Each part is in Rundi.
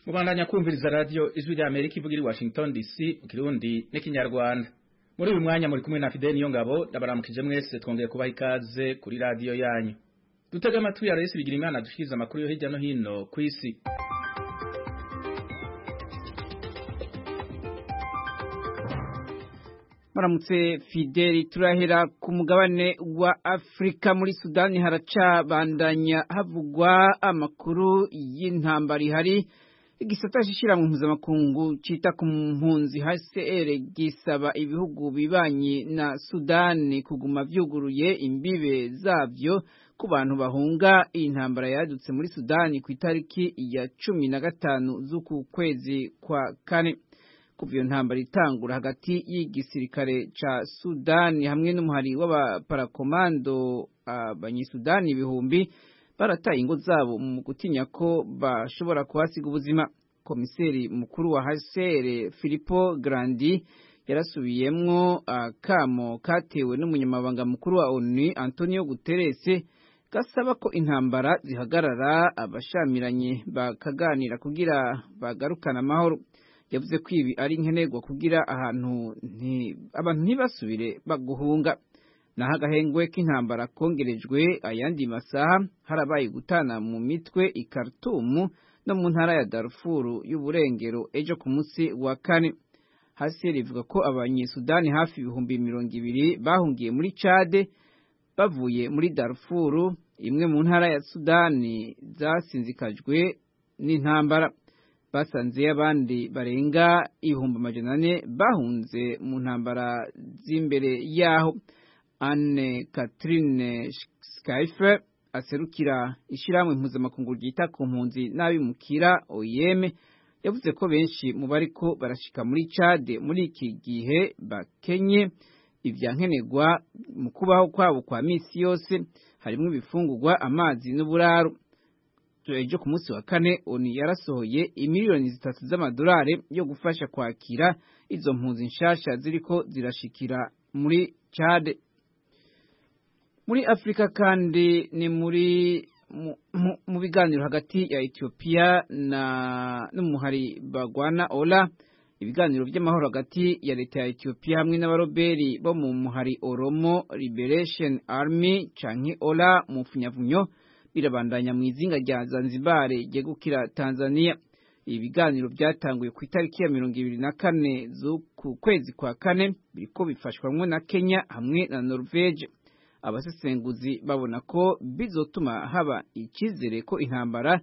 Mubandanya kumviriza radio Ijwi rya Amerika ivuga iri Washington DC mu Kirundi n'ikinyarwanda. Muri uyu mwanya muri kumwe na Fidel Niyongabo ndabaramukije mwese twongeye kubaha ikaze kuri radio yanyu. Dutega amatwi ya Rais Bigirimana dushikiza amakuru yo hirya no hino ku isi. Maramutse Fidel, turahera ku mugabane wa Afrika. Muri Sudani haracabandanya havugwa amakuru y'intambara ihari. Igisata shishira mu mpuzamakungu cita ku mpunzi HCR gisaba ibihugu bibanye na Sudani kuguma vyuguruye imbibe zavyo ku bantu bahunga intambara yadutse muri Sudani ku itariki ya 15 z'uku kwezi kwa kane. Kuva iyo ntambara itangura hagati y'igisirikare ca Sudani hamwe n'umuhari w'abaparakomando abanyesudani ibihumbi barataye ingo zabo mu gutinya ko bashobora kuhasiga ubuzima. Komiseri mukuru wa HCR Filippo Grandi yarasubiyemwo akamo katewe n'umunyamabanga mukuru wa ONU Antonio Guterres gasaba ko intambara zihagarara, abashamiranye bakaganira kugira bagarukana amahoro. Yavuze ko ibi ari nkenerwa kugira abantu ntibasubire baguhunga. Naho agahengwe k'intambara kongerejwe ayandi masaha, harabaye gutana mu mitwe i Khartoum no mu ntara ya Darfur y'uburengero ejo ku munsi wa kane. HCR ivuga ko abanyesudani hafi 200,000 bahungiye muri Chad bavuye muri Darfur, imwe mu ntara ya Sudani zasinzikajwe n'intambara. Basanze abandi barenga 400,000 bahunze mu ntambara z'imbere yaho. Anne Catherine Schaifer aserukira ishiramwe mpuzamakungu ryita ku mpunzi n'abimukira OIM yavuze ko benshi mu bariko barashika muri Chad muri iki gihe bakenye ivyankenerwa mu kubaho kwabo kwa misi yose, harimo ibifungurwa, amazi n'uburaro. Ejo ku munsi wa kane ONU yarasohoye $3 z'amadolari yo gufasha kwakira izo mpunzi nshasha ziriko zirashikira muri Chad. Muri Afrika kandi ni mu biganiro hagati ya Ethiopia n'umuhari bagwana Ola, ibiganiro by'amahoro hagati ya leta ya Ethiopia hamwe n'abaroberi bo mu muhari Oromo Liberation Army canke Ola mu funyavunyo birabandanya mu izinga rya Zanzibar ryegukira Tanzania. Ibiganiro byatanguye ku itariki ya 24 z'uku kwezi kwa kane, biriko bifashwamwe na Kenya hamwe na Norvege. Abasesenguzi babona ko bizotuma haba ikizere ko intambara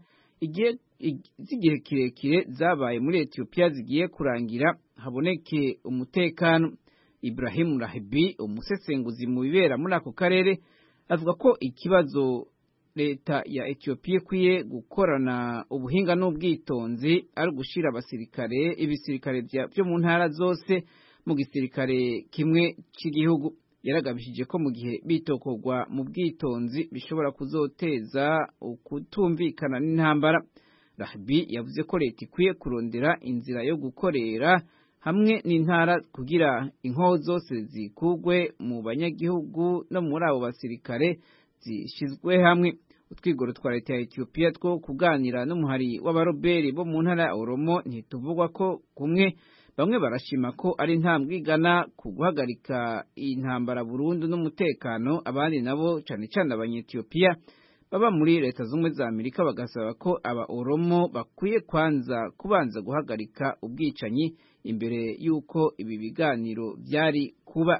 igihe kirekire zabaye muri Ethiopia zigiye kurangira, haboneke umutekano. Ibrahim Rahibi, umusesenguzi mu bibera muri ako karere, avuga ko ikibazo leta ya Ethiopia kwiye gukorana ubuhinga n'ubwitonzi ari gushira ibisirikare byo mu ntara zose mu gisirikare kimwe cy'igihugu. Yaragabishije ko mu gihe bitokogwa mu bwitonzi bishobora kuzoteza ukutumvikana n'intambara. Rahibi yavuze ko leta ikwiye kurondera inzira yo gukorera hamwe n'intara kugira inkoho zose zikugwe mu banyagihugu no muri abo basirikare zishizwe hamwe. Utwigoro twa leta ya Ethiopia two kuganira n'umuhari w'abaroberi bo mu ntara ya Oromo ntituvugwa ko kumwe. Bamwe barashima ko ari intambwe igana ku guhagarika intambara burundu n'umutekano, abandi nabo cane cane abanyethiopia baba muri leta z'umwe za Amerika bagasaba ko aba Oromo bakwiye kubanza guhagarika ubwicanyi imbere yuko ibi biganiro byari kuba.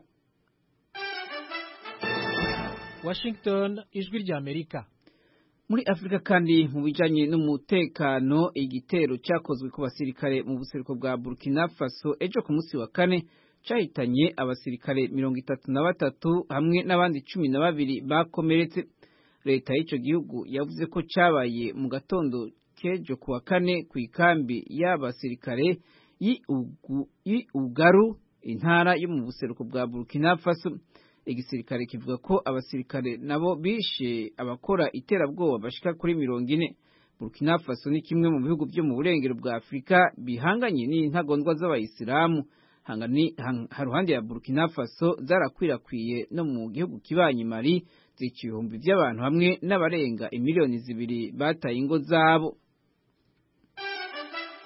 Washington, Ijwi rya Amerika. Muri Afrika kandi mu bijanye n'umutekano, igitero cyakozwe ku basirikare mu buseruko bwa Burkina Faso ejo ku munsi wa kane cahitanye abasirikare 33 hamwe n'abandi 12 bakomeretse. Leta y'ico gihugu yavuze ko cabaye mu gatondo kejo ku wa kane ku ikambi y'abasirikare Ugaru, intara yo mu buseruko bwa Burkina Faso. Igisirikare kivuga ko abasirikare nabo bishe abakora iterabwoba bashika kuri 40. Burkina Faso ni kimwe mu bihugu byo mu burengero bwa Afrika bihanganye n'intagondwa z'abayisilamu. Haruhande ya Burkina Faso zarakwirakwiye no mu gihugu kibanyi Mali, z'ibihumbi by'abantu hamwe n'abarenga 2 miliyoni bataye ingo zabo.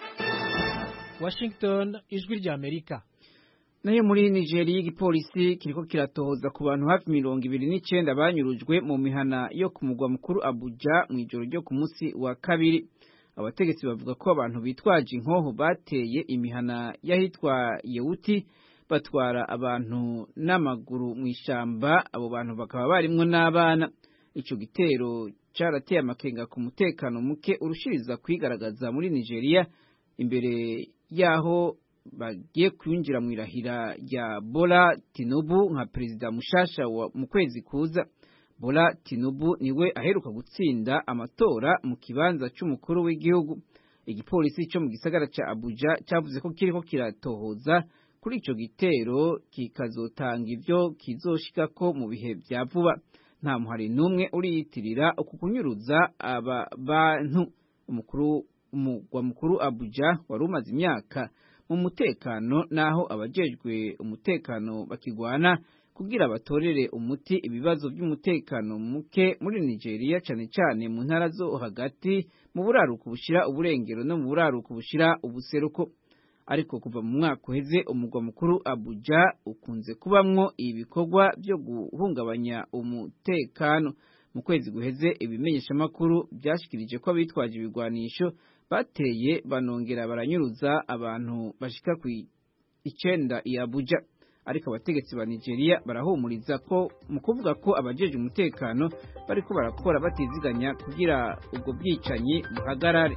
Washington, ijwi rya Amerika. Nayo muri Nigeria igipolisi kiriko kiratohoza ku bantu hafi 29 banyurujwe mu mihana yo ku mugwa mukuru Abuja mu ijoro ryo ku munsi wa kabiri. Abategetsi bavuga ko abantu bitwaje inkoho bateye imihana yahitwa Yewuti batwara abantu n'amaguru mu ishamba, abo bantu bakaba barimwo n'abana. Ico gitero carateye amakenga ku mutekano muke urushiriza kwigaragaza muri Nigeria imbere yaho bagiye kwinjira mu irahira rya Bola Tinubu nka perezida mushasha mu kwezi kuza. Bola Tinubu niwe aheruka gutsinda amatora mu kibanza c'umukuru w'igihugu. Igipolisi cyo mu gisagara ca Abuja cyavuze ko kiriko kiratohoza kuri ico gitero kikazotanga ivyo kizoshikako mu bihe vya vuba. Nta muhari numwe uriyitirira uku kunyuruza aba bantu. Umugwa mukuru Abuja wari umaze imyaka mu mutekano, naho abajejwe umutekano bakigwana kugira batorere umuti ibibazo by'umutekano muke muri Nigeria, cyane cyane mu ntara zo hagati, mu buraruko bushira uburengero no mu buraruko bushira ubuseruko. Ariko kuva mu mwaka uheze umugwa mukuru Abuja ukunze kubamwo ibikorwa byo guhungabanya umutekano. Mu kwezi guheze ibimenyesha makuru byashikirije ko abitwaje ibigwanisho bateye banongera baranyuruza abantu bashika ku 9 i Abuja. Ariko abategetsi ba Nigeria barahumuriza ko mu kuvuga ko abajeje umutekano bariko barakora batiziganya kugira ubwo bwicanyi buhagarare.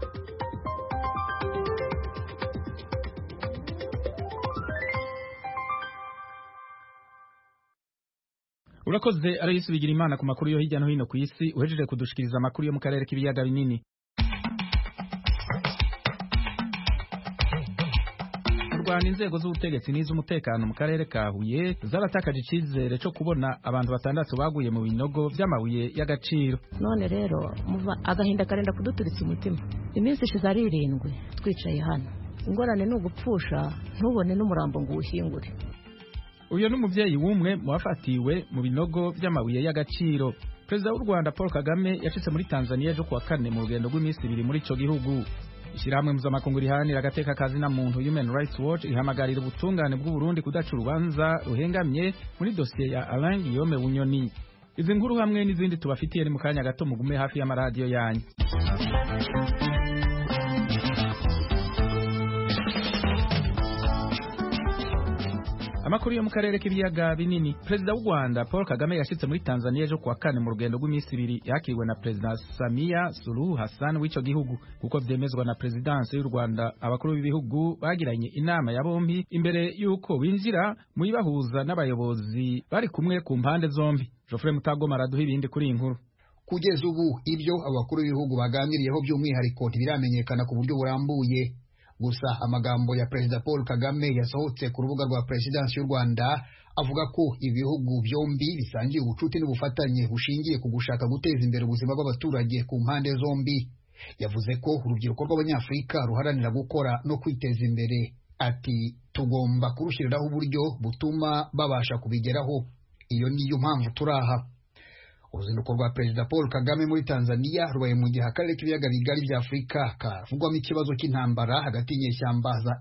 Urakoze Aloysi Bigirimana ku makuru yo hirya no hino ku isi, uhejeje kudushikiriza amakuru yo mu karere k'ibiyaga binini. Rwanda inzego z'ubutegetsi n'iz'umutekano mu karere ka Huye zaratakaje icizere cyo kubona abantu batandatu baguye mu binogo by'amabuye y'agaciro. None rero muva agahinda karenda kuduturitsa umutima. Iminsi ishize ari 7 twicaye hano. Ingorane ni ugupfusha ntubone n'umurambo ngo uwushyingure. Uyo n'umuvyeyi w'umwe mu bafatiwe mu binogo by'amabuye y'agaciro. Perezida w'u Rwanda Paul Kagame yashitse muri Tanzania ejo kuwa 4 mu rugendo rw'iminsi 2 muri ico gihugu. Ishyirahamwe mpuzamakungu riharanira agateka kazina muntu Human Rights Watch ihamagarira ubutungane bw'u Burundi kudaca urubanza ruhengamye muri dosiye ya Alain Guillaume Bunyoni. Izi nkuru hamwe n'izindi tubafitiye ni mu kanya gato, mugume hafi y'amaradiyo yanyu. Amakuru yo mu karere k'ibiyaga binini. Perezida w'u Rwanda Paul Kagame yashitse muri Tanzania ejo kuwa 4 mu rugendo rw'iminsi 2 yakiriwe na Perezida Samia Suluhu Hassan w'ico gihugu. Kuko vyemezwa na Presidansi y'u Rwanda, abakuru b'ibihugu bagiranye inama ya bombi imbere yuko binjira mu ibahuza n'abayobozi bari kumwe ku mpande zombi. Geoffrey Mutagoma araduha ibindi kuri iyi nkuru. Kugeza ubu ibyo abakuru b'ibihugu baganiriyeho by'umwihariko ntibiramenyekana ku buryo burambuye. Gusa amagambo ya Perezida Paul Kagame yasohotse ku rubuga rwa Presidansi y'u Rwanda avuga ko ibihugu byombi bisangiye ubucuti n'ubufatanye bushingiye ku gushaka guteza imbere ubuzima bw'abaturage ku mpande zombi. Yavuze ko urubyiruko rw'Abanyafurika ruharanira gukora no kwiteza imbere. Ati tugomba kurushyiriraho uburyo butuma babasha kubigeraho. Iyo niyo mpamvu turaha. Uruzinduko rwa Perezida Paul Kagame muri Tanzania rubaye mu gihe akarere k'ibiyaga bigari bya Afurika kavugwamo ikibazo cy'intambara hagati y'inyeshyamba za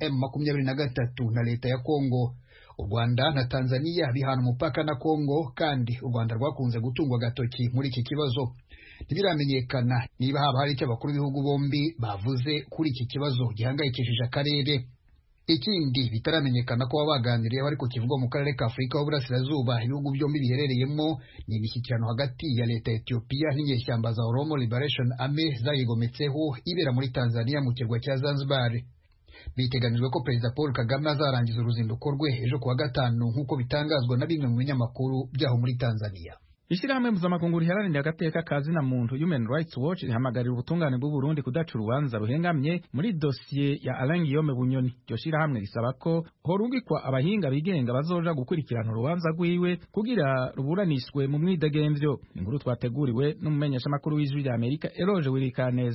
M23 na leta ya Kongo. U Rwanda na Tanzania bihana umupaka na Kongo, kandi u Rwanda rwakunze gutungwa agatoki muri iki kibazo. Ntibiramenyekana niba haba hari icyo abakuru b'ibihugu bombi bavuze kuri iki kibazo gihangayikishije akarere. Ikindi bitaramenyekana ko baganiriye ariko kivugwa mu karere ka Afurika y'Uburasirazuba ibihugu byombi biherereyemo ni imishyikirano hagati ya leta ya Ethiopia n'inyeshyamba za Oromo Liberation Army zayigometseho ibera muri Tanzania mu kirwa cya Zanzibar. Biteganijwe ko Perezida Paul Kagame azarangiza uruzinduko rwe ejo kuwa 5 nk'uko bitangazwa na bimwe mu binyamakuru byaho muri Tanzania. Ishyirahamwe mpuzamakungu riharanira agateka kazina muntu Human Rights Watch rihamagarira ubutungane bw'u Burundi kudaca urubanza ruhengamye muri dosiye ya Alain Guillaume Bunyoni. Iryo shyirahamwe risaba ko horungikwa abahinga bigenga bazoja gukurikirana urubanza rwiwe kugira ruburanishwe mu mwidegemvyo. Inkuru twateguriwe n'umumenyesha makuru w'Ijwi rya Amerika Eloge Wirikaneza.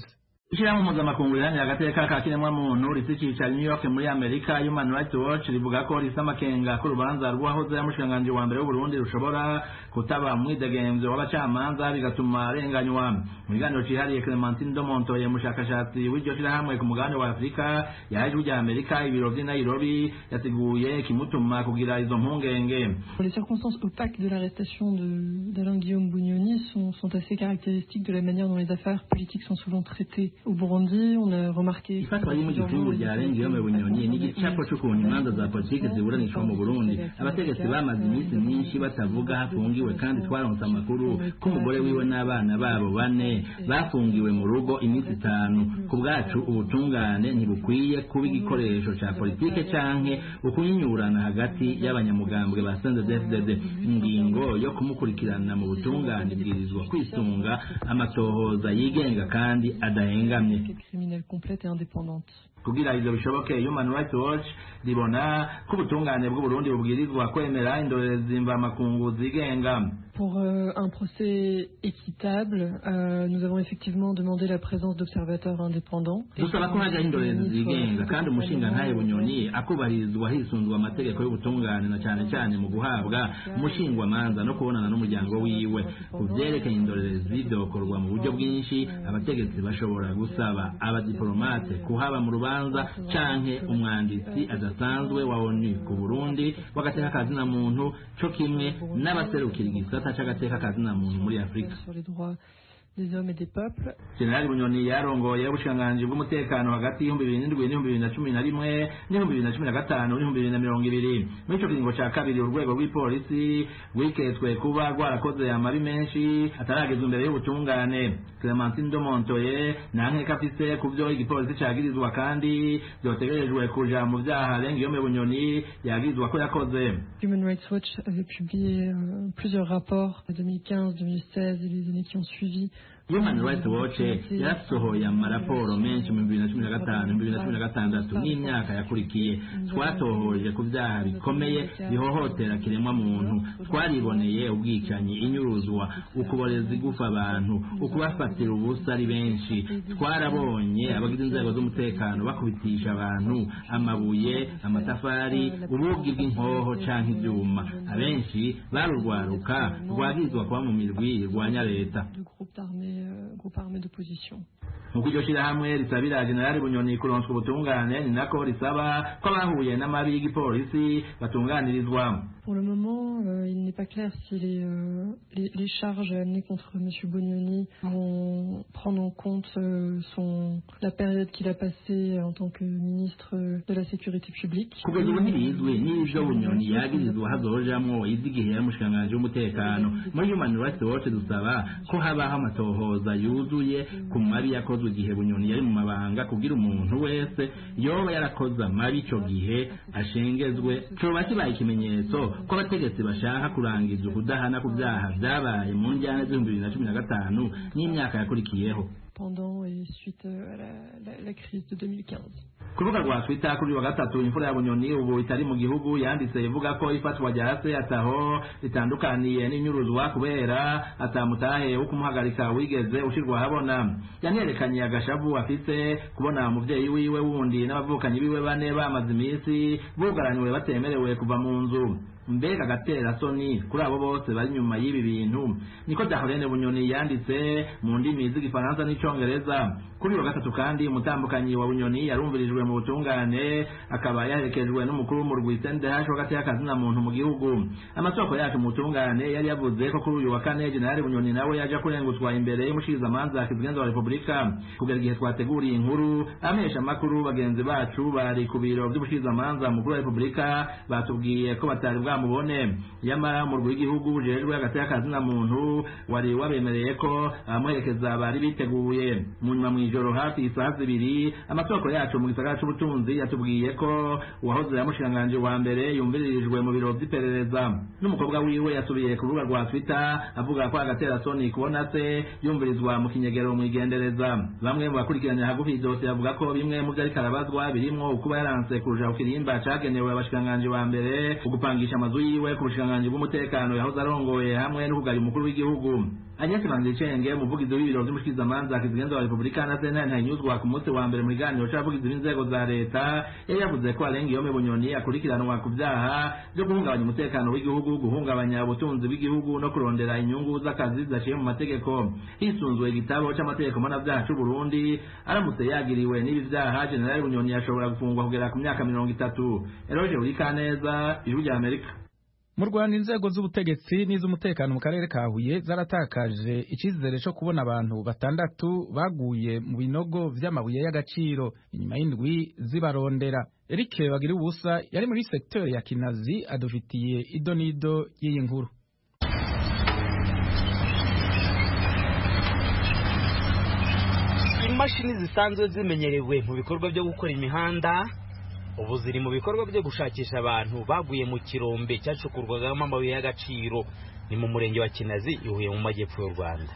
Ishirahamwe mpuzamakungu riharanira agateka ka kiremwamuntu risicisha New York muri Amerika Human Rights Watch rivuga ko risa amakenga ko urubanza rw'uwahoze yamushikiranganji wa mbere w'Uburundi rushobora kutaba umwidegemvyo w'abacamanza bigatuma arenganywa. Mu biganiro cihariye Clementine Domontoye mushakashatsi w'iryo shirahamwe ku mugabane wa Afrika yaje ujya Amerika ibiro vy'i Nairobi yasiguye kimutuma kugira izo mpungenge. Les circonstances opaques de l'arrestation d'Alain Guillaume Bunyoni sont assez caractéristiques de la manière dont les affaires politiques sont souvent traitées au Burundi. On a remarqué ifatwa y'umugifungu rya Alain Guillaume Bunyoni n'igicapo c'ukuntu imanza za politike ziburanishwa mu Burundi. Abategetsi bamaze iminsi myinshi batavuga hafungiwe kandi twaronse amakuru ko umugore wiwe n'abana babo bane bafungiwe mu rugo iminsi 5. Ku bwacu ubutungane ntibukwiye kuba igikoresho ca politike canke ukunyinyurana hagati y'abanyamugambwe ba CNDD-FDD. Ingingo yo kumukurikirana mu butungane bwirizwa kwisunga amatohoza yigenga kandi adahengamye. Criminelle complète et indépendante. Kugira ivyo bishoboke Human Rights Watch ribona ko ubutungane bw'u Burundi bubwirizwa kwemera indorerezi mvamakungu zigenga. Pour un procès équitable, nous avons effectivement demandé la présence d'observateurs indépendants. Dusaba ko haja indorerezi zigenga kandi umushinga ntaye Bunyoni akubahirizwa hisunzwe amategeko y'ubutungane na cyane cyane mu guhabwa umushingwamanza no kubonana n'umuryango wiwe. Kuvyerekeye indorerezi vyokorwa mu buryo bwinshi, abategetsi bashobora gusaba abadiplomate kuhaba mu rubanza canke umwanditsi adasanzwe wa ONU ku Burundi wagateka kazina muntu co kimwe n'abaserukira igisata c'agateka kazina muntu muri Afrika. Des hommes et des peuples. General Bunyoni yarongoye ubushikiranganji bw'umutekano hagati y'ibihumbi 2007 n'ibihumbi 2011 n'ibihumbi 2020. Muri ico kiringo ca kabiri urwego rw'ipolisi rwiketswe kuba rwarakoze amabi menshi ataragezwa imbere y'ubutungane. Clementine Domontoye nankeka afise kuvyo igipolisi cagirizwa kandi vyotegerejwe kuja mu vyaha Alain Guillaume Bunyoni yagirizwa ko yakoze. Human Rights Watch avait publié plusieurs rapports en 2015, 2016 et les années qui ont suivi. Human Rights Watch yasohoye amaraporo menshi mu 2015, 2016 n'imyaka yakurikiye. Twatohoje ku vyaha bikomeye bihohotera kiremwa muntu. Twariboneye ubwicanyi, inyuruzwa, ukuboreza igufa abantu, ukubafatira ubusa ari benshi. Twarabonye abagize inzego z'umutekano bakubitisha abantu amabuye, amatafari, ubugi bw'inkoho canke ivyuma. Abenshi barurwaruka rwagizwa kuba mu mirwi irwanya leta. Groupe armé d'opposition. Nk'uko iryo shirahamwe risabira General Bunyoni kuronswa ubutungane ni nako risaba ko abahuye n'amabi y'igipolisi batunganirizwa. Pour le moment, il n'est pas clair si les charges amenées contre M. Bunyoni vont prendre en compte la période qu'il a passée en tant que ministre de la Sécurité publique. Kugeza ubu ntibizwi n'ivyo Bunyoni yagirizwa hazojamwo ivy'igihe yamushikiranganji w'umutekano. Muri Human Rights Watch dusaba ko habaho amatohoza yuzuye ku mabi yakozwe igihe Bunyoni yari mu mabanga kugira umuntu wese yoba yarakoze amabi ico gihe ashengezwe. Coba kibaye ikimenyetso ko abategetsi bashaka kurangiza ukudahana ku vyaha vyabaye mu njyana z'2015 n'imyaka yakurikiyeho. Pendant et suite à la crise de 2015. Ku rubuga rwa Twitter kuri wa gatatu imfura ya Bunyoni ubu itari mu gihugu yanditse ivuga ko ifatwa rya se ataho ritandukaniye n'inyuruzwa kubera atamutahe wo kumuhagarika wigeze ushirwa habona. Yanerekanye agashavu afise kubona umuvyeyi wiwe wundi n'abavukanyi biwe bane bamaze iminsi bugaranywe batemerewe kuva mu nzu. Mbega gatera soni kuri abo bose bari nyuma y'ibi bintu. Niko Darlene Bunyoni yanditse mu ndimi z'igifaransa n'icongereza. Kuri wa gatatu kandi umutambukanyi wa Bunyoni yarumvirijwe mu butungane akaba yaherekejwe n'umukuru w'umurwi CNDH hagati y'akazina muntu mu gihugu. Amasoko yacu mu butungane yari yavuze ko kuri uyu wa kane General Bunyoni nawe yaje kurengutwa imbere y'umushikizamanza kizigenza wa Republika. Kugera igihe twateguriye inkuru amesha makuru bagenzi bacu bari ku biro by'umushikizamanza mukuru wa Republika batubwiye ko batari mubone yamara mu rw'igihugu ujejwe hagati y'akazina muntu wari wabemereye ko abamuherekeza bari biteguye. Mu nyuma mw'ijoro hafi isaha 2 amasoko yacu mu gisagara c'ubutunzi yatubwiye ko uwahoze yamushikiranganji wa mbere yumviririjwe mu biro vy'iperereza. N'umukobwa wiwe yasubiye ku rubuga rwa Twitter avuga ko agatera soni kubona se yumvirizwa mu kinyegero mw'igendereza. Bamwe mu bakurikiranye hagufi idosiye bavuga ko bimwe mu vyari karabazwa birimwo ukuba yaranse kuja ku kirimba cagenewe abashikiranganji wa mbere ugupangisha amazu yiwe ku bushikiranganji bw'umutekano yahoze arongoye hamwe n'ukugari umukuru w'igihugu. Agnes Manzicenge umuvugizi w'ibiro vy'umushikizamanza kizigenza wa Republika na Sena ntanyuzwa ku munsi wa mbere mu biganiro c'abavugizi b'inzego za leta yari yavuze ko Alengiyome Bunyoni akurikiranwa ku vyaha vyo guhungabanya umutekano w'igihugu, guhungabanya ubutunzi bw'igihugu no kurondera inyungu z'akazi zidaciye mu mategeko. Hisunzwe igitabo c'amategeko mpanavyaha c'u Burundi, aramutse yagiriwe n'ibi vyaha General Bunyoni ashobora gufungwa kugera ku myaka 30. Eroje Urikaneza, Ijwi rya Amerika. Mu Rwanda inzego z'ubutegetsi n'iz'umutekano mu karere ka Huye zaratakaje icizere cyo kubona abantu 6 baguye mu binogo vy'amabuye y'agaciro inyuma y'indwi zibarondera. Eric Bagira ubusa yari muri secteur ya Kinazi adufitiye idonido y'iyi nkuru. Imashini zisanzwe zimenyerewe mu bikorwa byo gukora imihanda ubu ziri mu bikorwa byo gushakisha abantu baguye mu kirombe cyacukurwagamo amabuye y'agaciro ni mu murenge wa Kinazi ihuye mu majyepfo y'u Rwanda.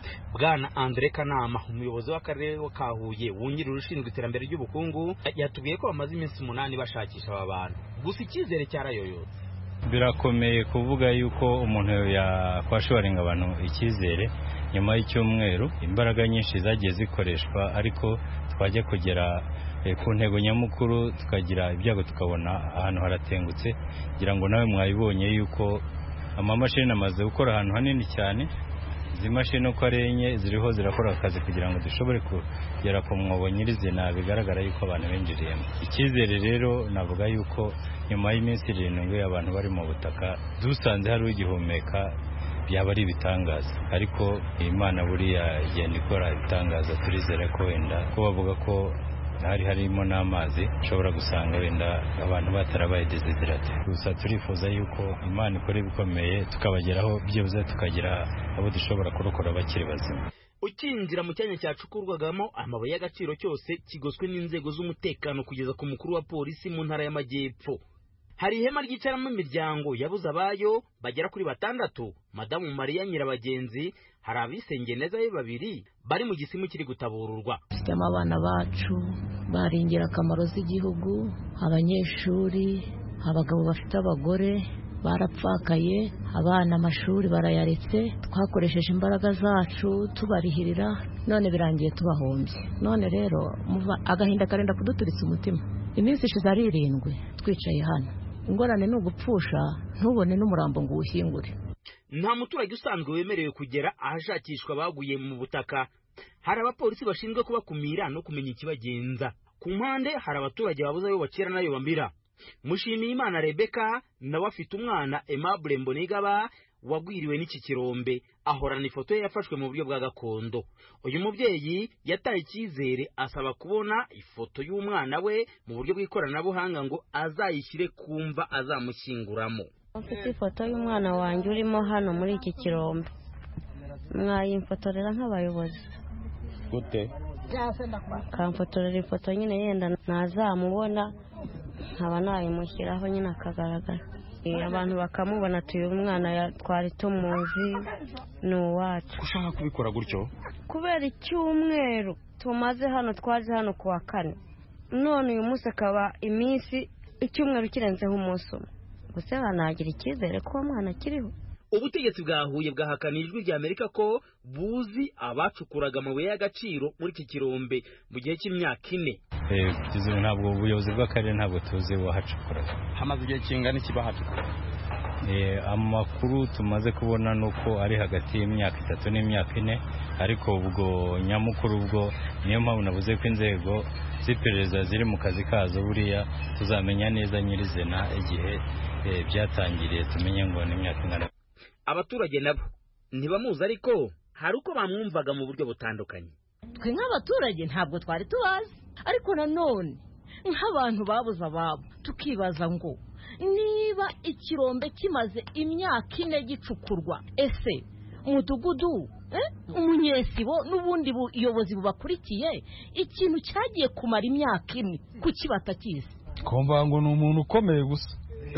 Bwana Andre Kanama umuyobozi w'akarere ka Huye wungirije ushinzwe iterambere ry'ubukungu yatubwiye ko bamaze iminsi 8 bashakisha aba bantu gusa icyizere cyarayoyotse. Birakomeye kuvuga yuko umuntu yakwashoborenga abantu icyizere nyuma y'icyumweru imbaraga nyinshi zagiye zikoreshwa ariko twajya kugera ku ntego nyamukuru tukagira ibyago tukabona ahantu haratengutse kugira ngo nawe mwabibonye yuko amamashini amaze gukora ahantu hanini cyane izi mashini uko ari enye ziriho zirakora akazi kugira ngo dushobore kugera ku mwobo nyirizina bigaragara yuko abantu binjiriyemo. Icyizere rero navuga yuko nyuma y'iminsi 7 abantu bari mu butaka dusanze hari ugihumeka byaba ari ibitangaza ariko Imana buriya igenda ikora ibitangaza turizera ko wenda ko bavuga ko harimo n'amazi ushobora gusanga wenda abantu batarabaye desiderate gusa turifuza yuko Imana ikora ibikomeye tukabageraho byibuze tukagira abo dushobora kurokora bakiri bazima. Ukinjira mu cyanya cyacukurwagamo amabuye y'agaciro cyose kigoswe n'inzego z'umutekano kugeza ku mukuru wa polisi mu ntara y'Amajyepfo. Hari ihema ryicaramo imiryango yabuze abayo bagera kuri 6. Madamu Maria Nyirabagenzi hari abisengeye neza be 2 bari mu gisimu kiri gutabururwa. Dufitemo abana bacu baringira akamaro z'igihugu, abanyeshuri, abagabo bafite abagore barapfakaye, abana amashuri barayaretse, twakoresheje imbaraga zacu tubarihirira none birangiye tubahombye. None rero agahinda karenda kuduturitsa umutima. Iminsi ishize ari 7 twicaye hano. Ingorane ni ugupfusha ntubone n'umurambo ngo ushyingure. Nta muturage usanzwe wemerewe kugera ahashakishwa baguye mu butaka. Hari abapolisi bashinzwe kubakumira no kumenya ikibagenza. Ku mpande hari abaturage babuze ayo bakira nayo bambira. Mushimiyimana Rebecca nawe afite umwana Aimable Mbonigaba wagwiriwe n'iki kirombe ahorana ifoto ye yafashwe mu buryo bwa gakondo. Uyu mubyeyi yataye icyizere asaba kubona ifoto y'umwana we mu buryo bw'ikoranabuhanga ngo azayishyire kumva azamushyinguramo. Mfite ifoto y'umwana wanjye urimo hano muri iki kirombe. Mwayimfotorera nk'abayobozi. Gute? Kamfotorera ifoto nyine yenda ntazamubona nkaba nayimushyiraho nyine akagaragara. Abantu bakamubona tuye umwana twari tumuzi ni uwacu. Ushaka kubikora gutyo? Kubera icyumweru tumaze hano twaje hano kuwa 4. None uyu munsi akaba iminsi icyumweru kirenzeho umunsi umwe. Gusa banagira icyizere ko umwana kiriho. Ubutegetsi bwa Huye bwahakanije Ijwi rya Amerika ko buzi abacukuraga amabuye y'agaciro muri iki kirombe mu gihe cy'imyaka 4. Kugeza ntabwo ubuyobozi bw'akarere ntabwo tuzi wahacukuraga. Hamaze igihe kingana iki bahacukura? Amakuru tumaze kubona nuko ari hagati y'imyaka 3 n'imyaka 4 ariko ubwo nyamukuru ubwo niyo mpamvu navuze ko inzego z'iperereza ziri mu kazi kazo buriya tuzamenya neza nyirizina igihe byatangiriye tumenye ngo ni imyaka ingana. Abaturage nabo ntibamuzi ariko hari uko bamwumvaga mu buryo butandukanye. Twe nk'abaturage ntabwo twari tubazi ariko nanone nk'abantu babuze ababo tukibaza ngo niba ikirombe kimaze imyaka 4 gicukurwa ese umudugudu umunyesibo n'ubundi buyobozi bubakurikiye ikintu cyagiye kumara imyaka 4 kuki batakizi? Kumva ngo ni umuntu ukomeye gusa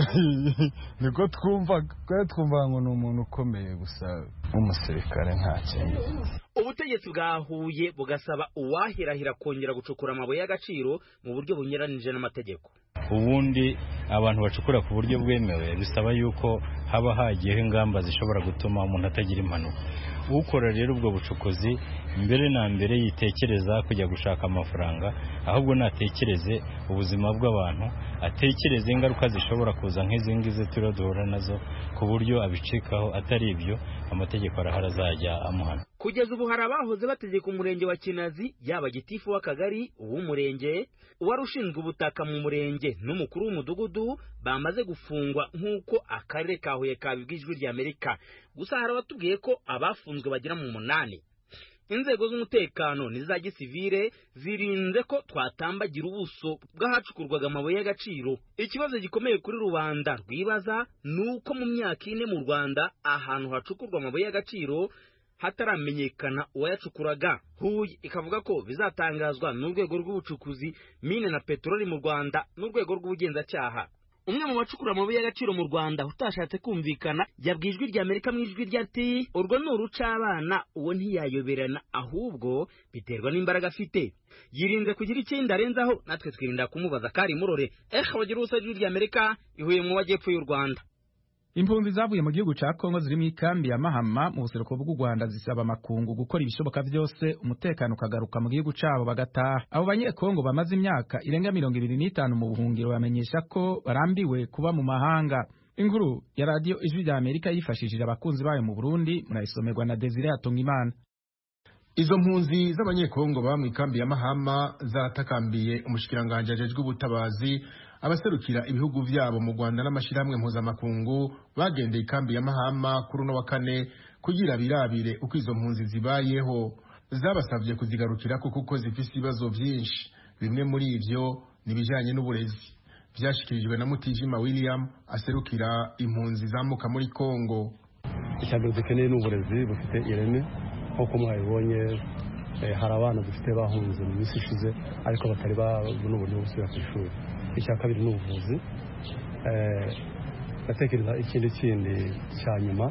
niko twumva ngo ni umuntu ukomeye gusa umusirikare nta kintu. Ubutegetsi bwa Huye bugasaba uwahirahira kongera gucukura amabuye y'agaciro mu buryo bunyuranije n'amategeko. ubundi abantu bacukura ku buryo bwemewe bisaba yuko haba hagiyeho ingamba zishobora gutuma umuntu atagira impanuka. Ukora rero ubwo bucukuzi mbere na mbere yitekereza kujya gushaka amafaranga, ahubwo natekereze ubuzima bw'abantu, atekereze ingaruka zishobora kuza nk'izi ngizi turiho duhura nazo, ku buryo abicikaho. Atari ibyo amategeko arahari azajya amuhana. Kugeza ubu hari abahoze bategeka umurenge wa Kinazi, yaba gitifu w'akagari, uw'umurenge, uwari ushinzwe ubutaka mu murenge n'umukuru w'umudugudu bamaze gufungwa nk'uko akarere ka Huye kabibwiye Ijwi ry'Amerika. Gusa hari abatubwiye ko abafunzwe bagera mu 8. Inzego z'umutekano n'iza gisivile zirinze ko twatambagira ubuso bw'ahacukurwaga amabuye y'agaciro. Ikibazo gikomeye kuri rubanda rwibaza nuko mu myaka 4 mu Rwanda ahantu hacukurwa amabuye y'agaciro hataramenyekana uwayacukuraga. Huye ikavuga ko bizatangazwa n'urwego rw'ubucukuzi, mine na petroli mu Rwanda n'urwego rw'ubugenzacyaha. Umwe mu bacukura amabuye y'agaciro mu Rwanda utashatse kumvikana yabwiye Ijwi ry'Amerika mu ijwi ryati urwo n'uruca abana uwo ntiyayoberana, ahubwo biterwa n'imbaraga afite. Yirinze kugira ikindi arenzaho, natwe twirinda kumubaza kari murore. Bagira ubusa Ijwi ry'Amerika ihuye mu majyepfo y'u Rwanda. Impunzi zavuye mu gihugu ca Kongo ziri mu ikambi ya Mahama mu buseruko bw'u Rwanda zisaba amakungu gukora ibishoboka byose umutekano ukagaruka mu gihugu cabo bagataha. Abo banyekongo bamaze imyaka irenga 25 mu buhungiro bamenyesha ko barambiwe kuba mu mahanga. Inkuru ya radio Ijwi ry'Amerika yifashishije abakunzi bayo mu Burundi, murayisomerwa na Desire Atongimana. Izo mpunzi z'abanyekongo baba mu ikambi ya Mahama zaratakambiye umushikiranganje ajejwe ubutabazi, abaserukira ibihugu vyabo mu Rwanda n'amashiramwe mpuzamakungu bagendeye ikambi ya Mahama kuri no wa kane kugira birabire uko izo mpunzi zibayeho. Zabasavye kuzigarukira kuko zifise ibibazo vyinshi, bimwe muri ivyo nibijanye n'uburezi. Vyashikirijwe na Mutijima William aserukira impunzi zamuka muri Kongo. Icyambere dukeneye n'uburezi bufite ireme, nkuko mwabibonye hari abana dufite bahunze mu minsi ishize ariko batari babona uburyo bwo gusubira ku ishuri. Icya kabiri ni ubuvuzi. Batekereza ikindi cya nyuma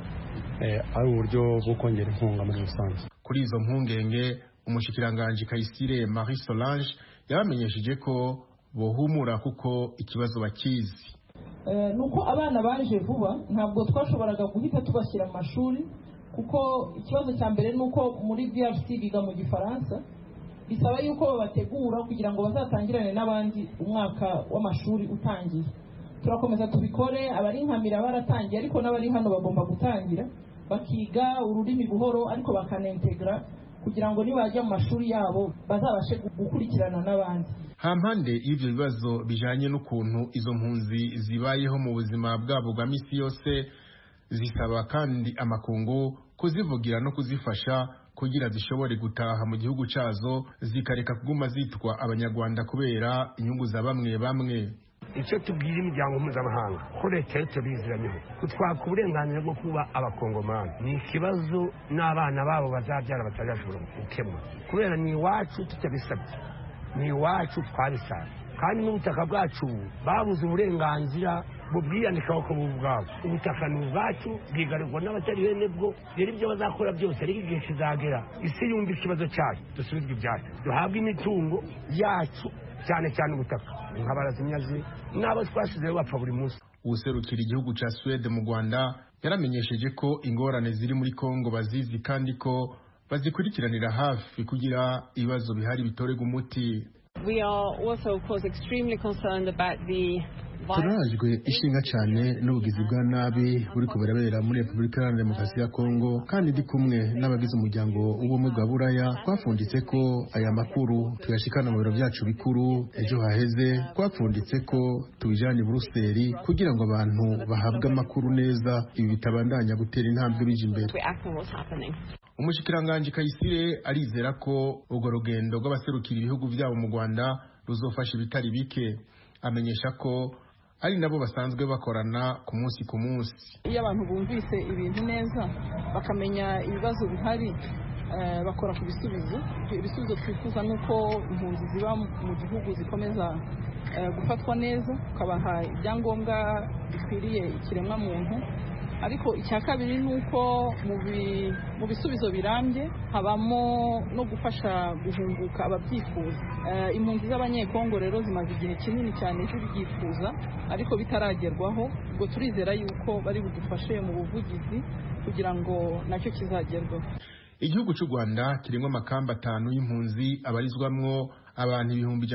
ari uburyo bwo kongera inkunga muri rusange. Kuri izo mpungenge umushikiranganje Kayisire Marie Solange yabamenyesheje ko bohumura kuko ikibazo bakizi. Nuko abana baje vuba ntabwo twashoboraga guhita tubashyira mu mashuri kuko ikibazo cya mbere nuko muri DRC biga mu Gifaransa, bisaba yuko babategura kugira ngo bazatangirane n'abandi umwaka w'amashuri utangiye. Turakomeza tubikore, abari nkamira baratangiye ariko n'abari hano bagomba gutangira bakiga ururimi buhoro ariko bakanentegra kugira ngo nibajya mu mashuri yabo bazabashe gukurikirana n'abandi. Hampande y'ivyo bibazo bijanye n'ukuntu izo mpunzi zibayeho mu buzima bwabo bwa misi yose, zisaba kandi amakungu kuzivugira no kuzifasha kugira zishobore gutaha mu gihugu cazo zikareka kuguma zitwa abanyarwanda kubera inyungu za bamwe bamwe. Icyo tubwira imiryango mpuzamahanga ko leta tubiziranyeho kutwaka uburenganzira bwo kuba abakongomani ni ikibazo n'abana babo bazabyara batazashobora gukemura kubera ni iwacu tutabisabye, ni iwacu twabisabye kandi n'ubutaka bwacu babuze uburenganzira bubwiyandikaho ko bubwabo. Ubutaka ni ubwacu bwigarirwa n'abatari bene bwo, rero ibyo bazakora byose ariko igihe kizagera isi yumva ikibazo cyacu dusubizwe ibyacu, duhabwe imitungo yacu cyane cyane ubutaka nk'abarazimyazi n'abo twasizeho bapfa buri munsi. Userukira igihugu ca Swede mu Rwanda yaramenyesheje ko ingorane ziri muri Kongo bazizi kandi ko bazikurikiranira hafi kugira ibibazo bihari bitorega umuti. We are also of course extremely concerned about the turajwe ishinga cyane n'ubugizi bwa nabi buri kuberabera muri Repubulika Iharanira Demokarasi ya Kongo, kandi ndi kumwe n'abagize umuryango w'ubumwe bwa Buraya twapfunditse ko aya makuru tuyashikana mu biro byacu bikuru. Ejo haheze twapfunditse ko tubijanye i Buruseli kugira ngo abantu bahabwe amakuru neza, ibi bitabandanya gutera intambwe bije imbere. Umushikiranganje Kayisire arizera ko urwo rugendo rw'abaserukira ibihugu byabo mu Rwanda ruzofasha ibitari bike. Amenyesha ko ari nabo basanzwe bakorana ku munsi ku munsi. Iyo abantu bumvise ibintu neza bakamenya ibibazo bihari bakora ku bisubizo. Ibisubizo twifuza nuko impunzi ziba mu gihugu zikomeza gufatwa neza, ukabaha ibyangombwa bikwiriye ikiremwa muntu, ariko icya kabiri ni uko mu bisubizo birambye habamo no gufasha guhunguka ababyifuza. Impunzi z'abanyekongo rero zimaze igihe kinini cyane zibyifuza ariko bitaragerwaho, ubwo turizera yuko bari budufashe mu buvugizi kugira ngo nacyo kizagerwaho. Igihugu cy'u Rwanda kirimo amakamba 5 y'impunzi abarizwamwo abantu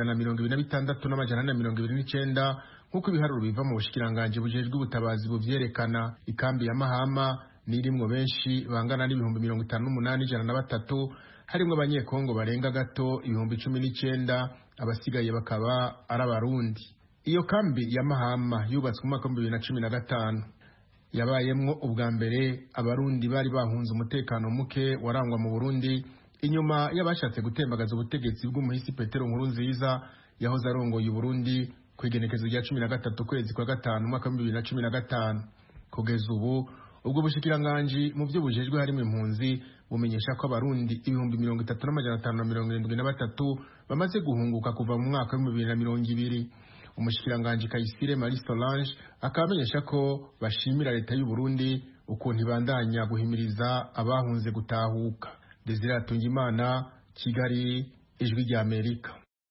126,429 nk'uko ibiharuro biva mu bushikiranganje bujejwe ubutabazi buvyerekana. Ikambi ya Mahama nirimwo benshi bangana n'58,103 harimwo abanyekongo barenga gato 19,000, abasigaye bakaba ari abarundi. Iyo kambi ya Mahama yubatswe mu mwaka wa 2015 yabayemwo ubwa mbere abarundi bari bahunze umutekano muke warangwa mu Burundi inyuma y'abashatse gutembagaza ubutegetsi bw'umuhisi Petero Nkurunziza yahoze arongoye Burundi kwigenekezo rya 13 kwezi kwa gatanu mwaka wa 2015. Kugeza ubu ubwo bushikiranganje mu byo bujejwe harimo impunzi bumenyesha ko abarundi 33,573 bamaze guhunguka kuva mu mwaka wa 2020. Umushikiranganje Kayisire Marie Solange akamenyesha ko bashimira leta y'u Burundi ukuntu ibandanya guhimiriza abahunze gutahuka. Desire Tungimana, Kigali, Ijwi rya Amerika.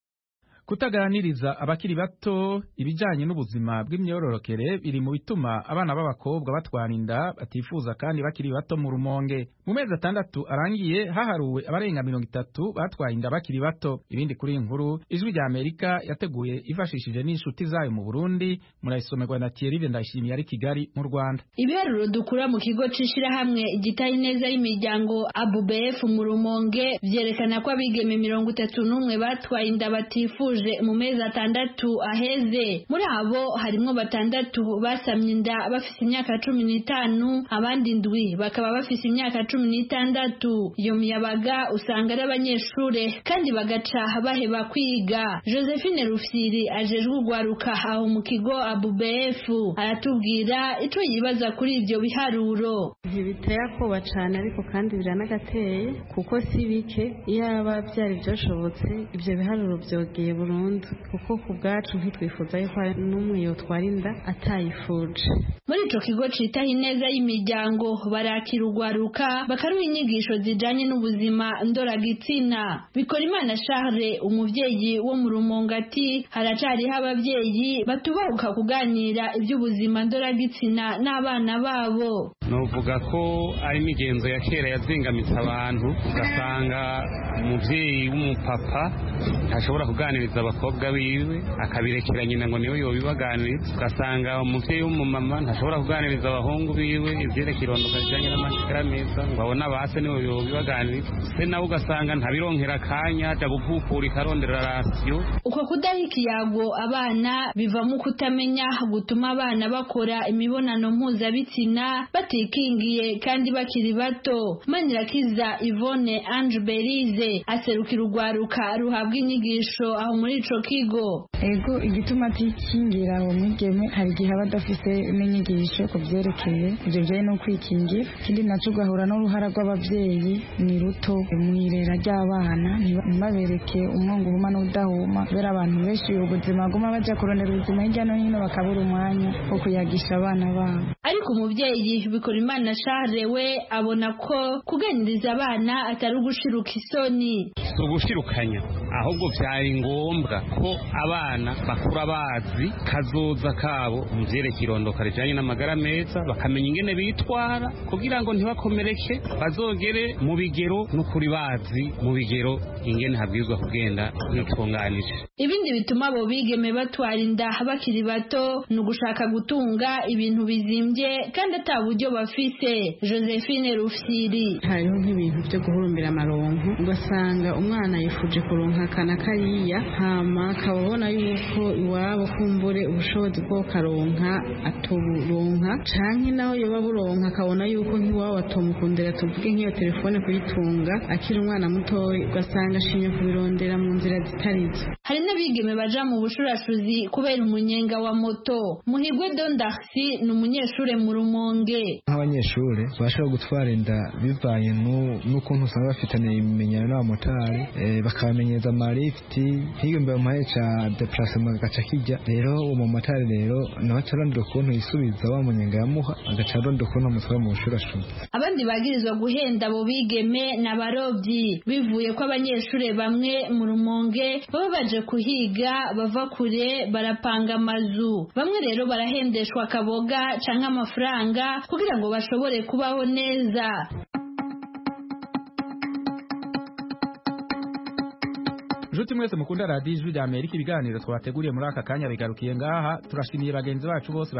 Kutaganiriza abakiri bato ibijanye n'ubuzima bw'imyororokere biri mu bituma abana b'abakobwa batwara inda batifuza kandi bakiri bato mu Rumonge. Mu mezi 6 arangiye haharuwe abarenga 30 batwaye inda bakiri bato. Ibindi kuri inkuru Ijwi rya Amerika yateguye ifashishije n'inshuti zayo mu Burundi, murayisomerwa na Thierry Ndayishimiye ari Kigali mu Rwanda. Ibiharuro dukura mu kigo c'ishirahamwe igitaye neza y'imiryango ABUBF mu Rumonge vyerekana ko abigeme 31 batwaye inda batifuje mu mezi 6 aheze. Muri abo harimo 6 basamye inda bafise imyaka 15, abandi 7 bakaba bafise imyaka 16. Iyo miyabaga usanga ari abanyeshure kandi bagaca baheba kwiga. Josephine Rufyiri ajejwe ugwaruka aho mu kigo ABUBF aratubwira ico yibaza kuri ivyo biharuro. Ntibiteye akoba cyane ariko kandi biranagateye kuko si bike yaba byari byoshobotse ivyo biharuro byogeye Burundi kuko ku bwacu ntitwifuza yuko n'umwe yotwara inda atayifuje. Muri ico kigo citaho ineza y'imiryango barakira ugwaruka bakaruha inyigisho zijanye n'ubuzima ndoragitsina. Bikorimana Charles umuvyeyi wo mu Rumonge ati haracariho abavyeyi batubahuka kuganira iby'ubuzima ndoragitsina n'abana babo. Novuga ko ari imigenzo ya kera yazingamitse abantu, ugasanga umuvyeyi w'umupapa ntashobora kuganiriza abakobwa biwe akabirekera nyina ngo niwe yobibaganiriza, ugasanga umuvyeyi w'umumama ntashobora kuganiriza abahungu biwe ivyerekeye irondoka rijanye n'amashikara meza ngo abone abase niwe yobibaganiriza, se nawe ugasanga ntabironkera akanya aja gupupura ikarondera rasiyo. Uko kudaha ikiyago abana bivamo kutamenya gutuma abana bakora imibonano mpuzabitsina batikingiye kandi bakiri bato. Manirakiza Yvonne Ange Berize aserukira ugwaruka ruhabwa inyigisho aho muri ico kigo. Ego igituma tikingira uwo mwigeme hari igihe aba adafise n'inyigisho ku byerekeye ibyo byaye no kwikingira. Ikindi naco ugahura n'uruhara rw'abavyeyi ni ruto mwirera ry'abana ntibabereke umwongo uhuma n'udahuma kubera abantu benshi ubuzima guma baja kurondera ubuzima hirya no hino bakabura umwanya wo kuyagisha abana babo. Ariko umuvyeyi Bikorimana Charles we abona ko kuganiriza abana atari ugushiruka isoni. Ugushirukanya ahubwo byari ngombwa ko abana bakura bazi kazoza kabo mu vyerekeye irondoka rijanye n'amagara meza, bakamenya ingene bitwara kugira ngo ntibakomereke, bazogere mu bigero no kuri bazi mu bigero ingene habwirizwa kugenda n'utunganije. Ibindi bituma abo bigeme batwara inda bakiri bato ni ugushaka gutunga ibintu bizimbye kandi ata buryo bafise. Josephine Rufyiri: hariho nk'ibintu byo guhurumbira amaronko, ugasanga umwana yifuje kuronka kana kariya hama akabona yuko iwabo kumbure ubushobozi bwo karonka atuburonka, canke naho yoba buronka akabona yuko nk'iwabo atomukundira tuvuge nk'iyo telefone kuyitunga akiri umwana mutoya, ugasanga ashimye kubirondera mu nzira zitarizo. Hari n'abigeme baja mu bushurashuzi kubera umunyenga wa moto. Muhigwe Don Darcy ni umunyeshure mu Rumonge. nk'abanyeshuri bashobora gutwara inda bivanye n'ukuntu usanga bafitanye ibimenyano n'abamotari bakabamenyeza amalifiti nk'iyo mbere mu mahe ca deplacement agaca kijya rero uwo mumotari rero nawe acarondera ukuntu yisubiza wa munyenga yamuha agaca arondera ukuntu amutwara mu bushurashuri. Abandi bagirizwa guhenda abo bigeme n'abarovyi bivuye ko abanyeshuri bamwe mu Rumonge baba baje kuhiga bava kure barapanga amazu, bamwe rero barahendeshwa akaboga canke amafaranga kugira ngo bashobore kubaho neza. Juti mwese mukunda Radio Ijwi rya Amerika, ibiganiro twabateguriye muri aka kanya bigarukiye ngaha. Turashimiye bagenzi bacu bose